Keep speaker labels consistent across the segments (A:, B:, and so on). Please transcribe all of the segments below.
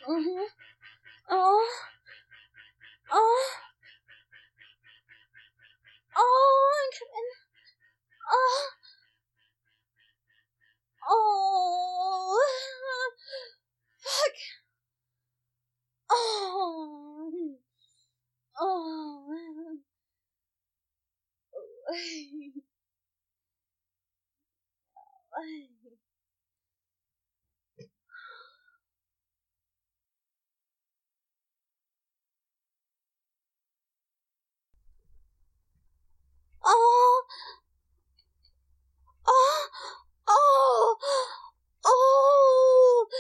A: Mhm. Oh. Oh. Oh, I'm coming. Oh. Oh. Fuck. Oh. Oh. Oh. Oh. Oh. Oh.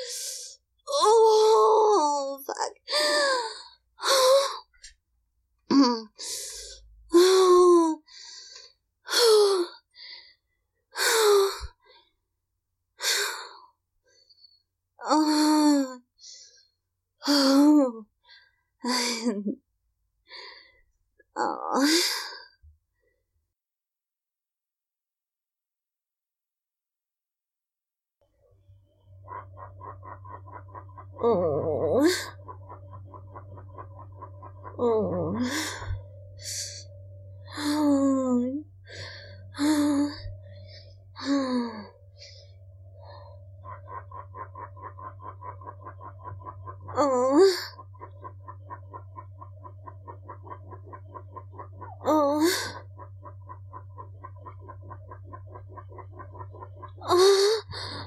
A: Oh. Fuck. Oh. Oh. Oh. Oh. Oh. Oh. Oh. Oh. Oh. Oh. Oh.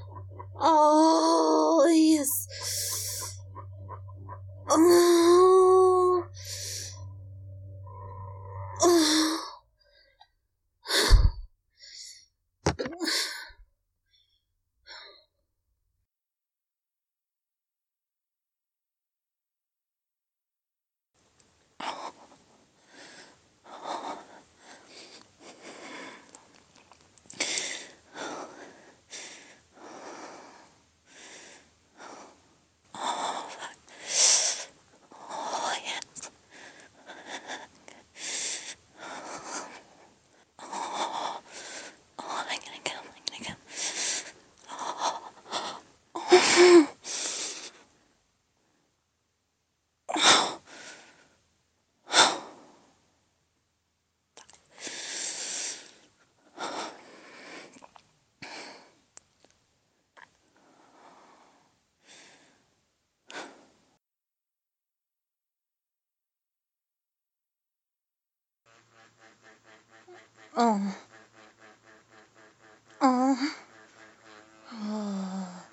A: Oh. Yes. Oh. Oh. Oh, yes. Oh, I'm gonna come. Oh. Oh. Oh. Oh.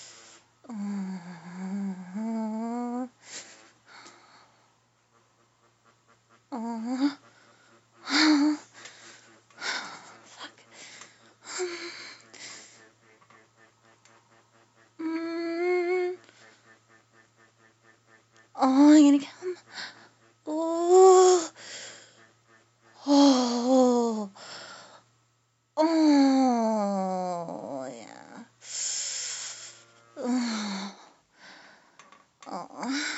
A: Oh. Oh. Fuck. Mm. Oh, I'm gonna come. Oh. Oh. Oh. Yeah. Oh. Oh.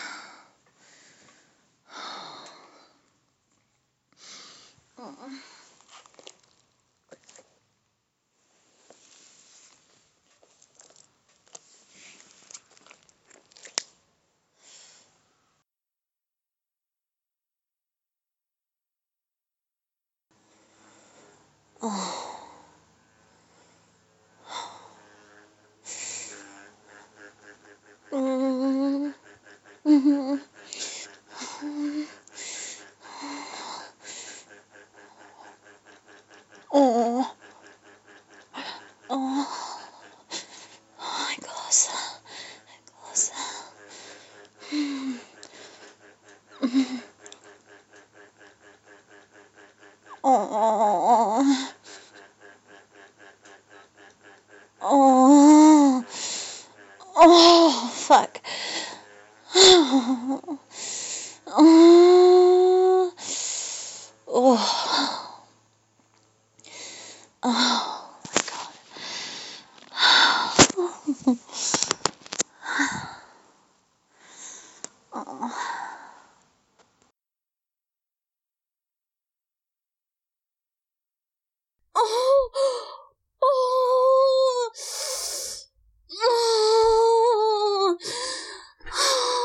A: Oh. Mm. Mhm. Oh. Oh. Oh my gosh. Gosh. Mm. Mhm. Oh. Oh. Oh. Fuck. Oh. Oh. Oh. Oh my god. Oh. Oh. Oh. Oh.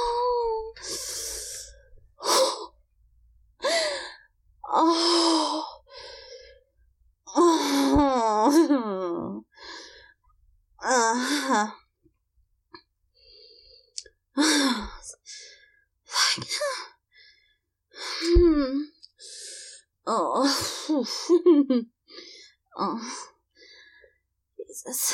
A: Oh. Oh. Jesus.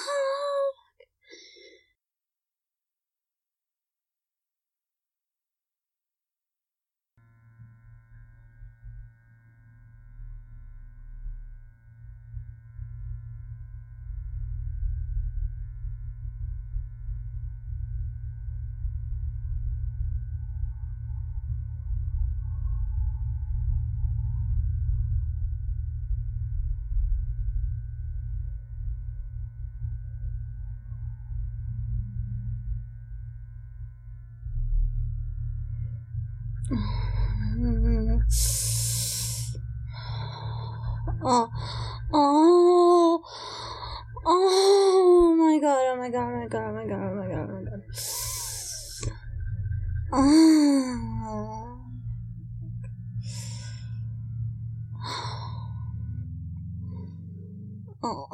A: Oh, oh, oh my god, oh my god, oh my god, oh my god, oh my god, oh my god. Oh.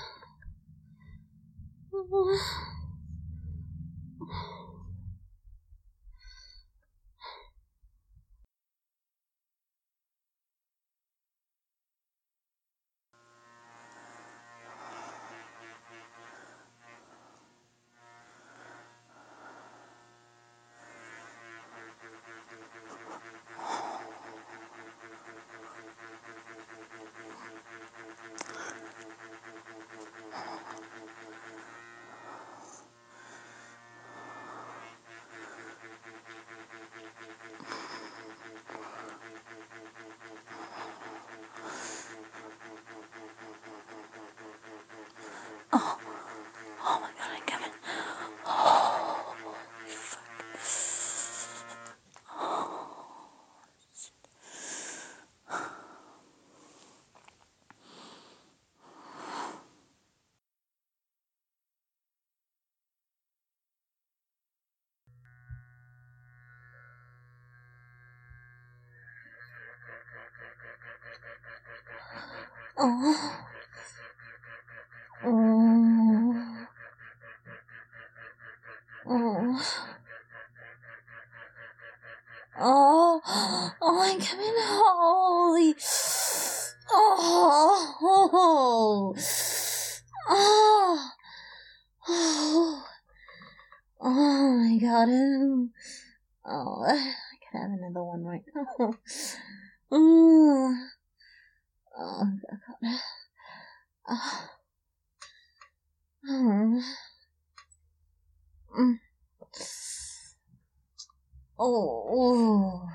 A: Oh, oh my god, I'm coming. Oh, oh, oh, oh, oh, I'm coming. Holy, oh, oh, oh, oh, oh my god. Oh, I could have another one right now. Oh, oh god. Oh. Oh. Oh.